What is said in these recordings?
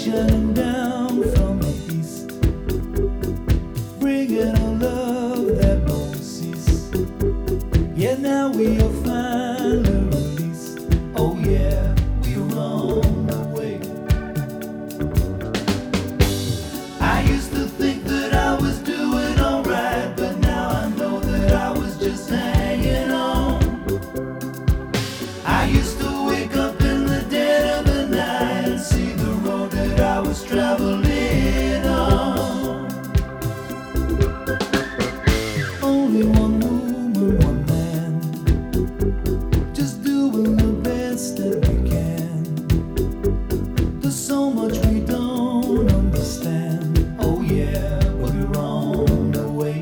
shining down from the east, bringing a love that won't cease. Yeah, now we are finally released. Oh yeah, we're on the way. I used to think that I was doing alright, but now I know that I was just hanging on. I used to wake up in the dead of the night and see the road that I was traveling on. Only one woman, one man, just doing the best that we can. There's so much we don't understand. Oh yeah, but we're on the way.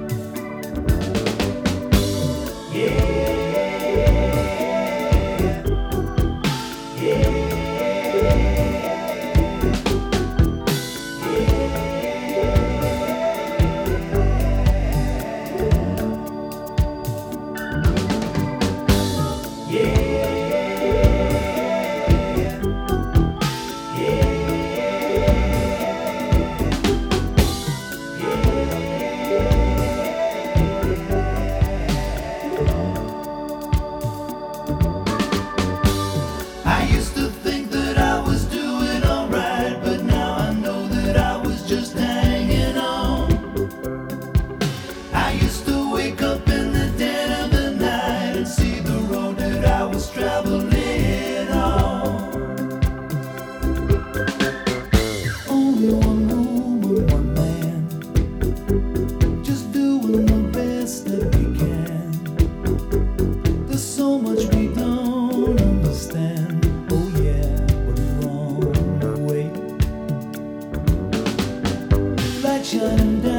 Yeah. I used to think that I was doing alright, but now I know that I was just hanging on. I used to wake up in the dead of the night and see the road that I was traveling on. Only one woman, one man, just doing the best that we can. There's so much we don't understand. Oh yeah, but we're on the way. Light shining down.